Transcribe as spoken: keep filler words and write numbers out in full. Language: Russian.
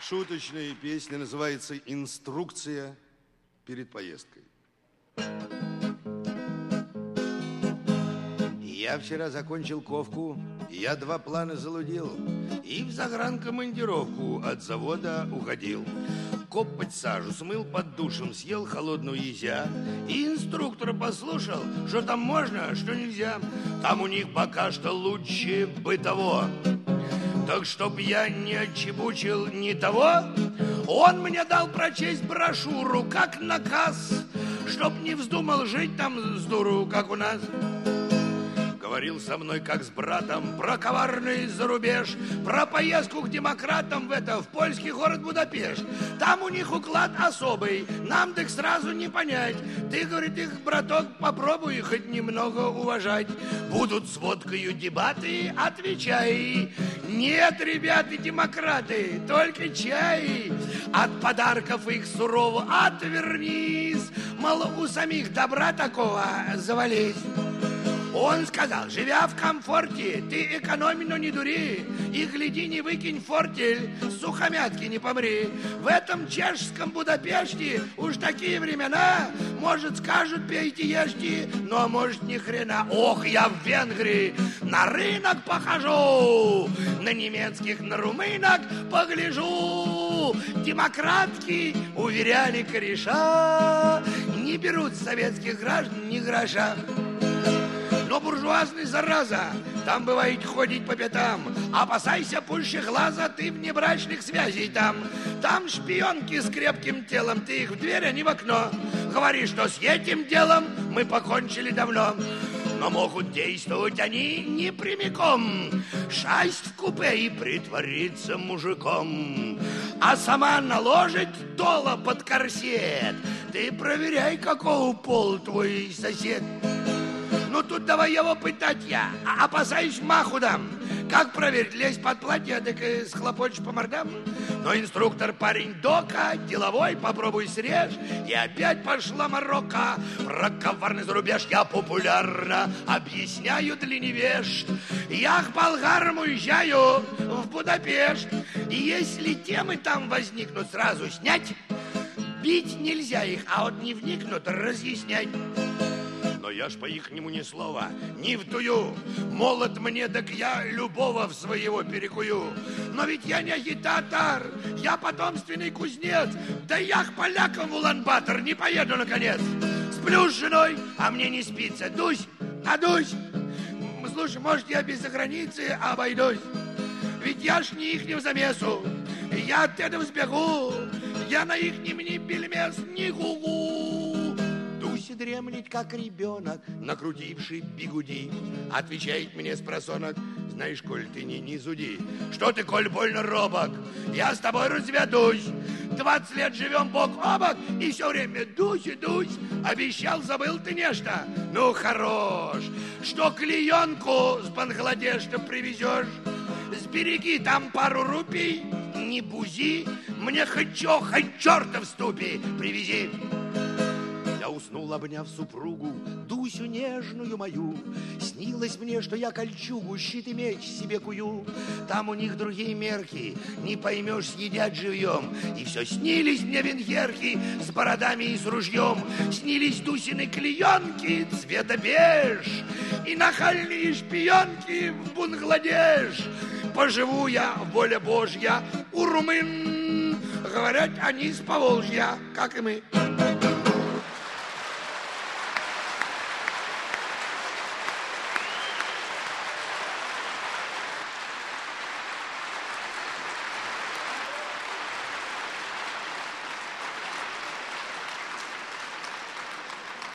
Шуточная песня называется «Инструкция перед поездкой». Я вчера закончил ковку, я два плана залудил и в загранкомандировку от завода уходил. Копоть сажу смыл под душем, съел холодную езя. И инструктора послушал, что там можно, что нельзя. Там у них пока что лучше бытово. Так чтоб я не отчебучил ни того, он мне дал прочесть брошюру, как наказ, чтоб не вздумал жить там с дуру, как у нас. Говорил со мной, как с братом, про коварный зарубеж, про поездку к демократам в это, в польский город Будапешт. Там у них уклад особый, нам так сразу не понять. Ты, говорит, их, браток, попробуй хоть немного уважать. Будут с водкою дебаты, отвечай. Нет, ребята, демократы, только чай. От подарков их сурово отвернись. Мало у самих добра такого завались. Он сказал, живя в комфорте, ты экономи, но не дури, и гляди, не выкинь фортель, сухомятки не помри. В этом чешском Будапеште уж такие времена, может, скажут, пейте, ешьте, но может, ни хрена. Ох, я в Венгрии на рынок похожу, на немецких, на румынок погляжу. Демократки уверяли кореша, не берут советских граждан ни гроша. Но буржуазный, зараза, там бывает ходить по пятам. Опасайся пуще глаза, ты внебрачных связей там. Там шпионки с крепким телом, ты их в дверь, а не в окно. Говори, что с этим делом мы покончили давно. Но могут действовать они не прямиком. Шасть в купе и притвориться мужиком. А сама наложить доло под корсет. Ты проверяй, какого пола твой сосед. Ну, тут давай его пытать я, а опасаюсь, маху дам. Как проверить, лезть под платье, так и схлопочешь по мордам? Но инструктор парень дока, деловой, попробуй срежь. И опять пошла морока. Про коварный зарубеж я популярно объясняю для невежд. Я к болгарам уезжаю в Будапешт. И если темы там возникнут, сразу снять. Бить нельзя их, а вот не вникнут, разъяснять. Но я ж по-ихнему ни слова не втую. Молод мне, так я любого в своего перекую. Но ведь я не агитатор, я потомственный кузнец. Да я к полякам в Улан-Батор не поеду, наконец. Сплю с женой, а мне не спится. Дусь, а дусь. Слушай, может, я без заграницы обойдусь. Ведь я ж не ихним замесу. Я от этого сбегу. Я на ихнем ни бельмес, ни гугу. Дуся дремлет, как ребенок, накрутивший бигуди. Отвечает мне спросонок: знаешь, коль ты не, не зуди. Что ты, коль больно робок? Я с тобой разведусь. Двадцать лет живем бок о бок, и все время дусь и дусь. Обещал, забыл ты нечто? Ну, хорош. Что клеенку с Бангладеша привезешь? Сбереги там пару рупий, не бузи. Мне хоть чё, хоть черта в ступе привези. Я уснул, обняв супругу, Дусю нежную мою. Снилось мне, что я кольчугу, щит и меч себе кую. Там у них другие мерки, не поймешь, съедят живьем. И все снились мне венгерки с бородами и с ружьем. Снились Дусины клеенки цвета беж и нахальные шпионки в Бангладеш. Поживу я, воля Божья, у румын. Говорят, они с Поволжья, как и мы.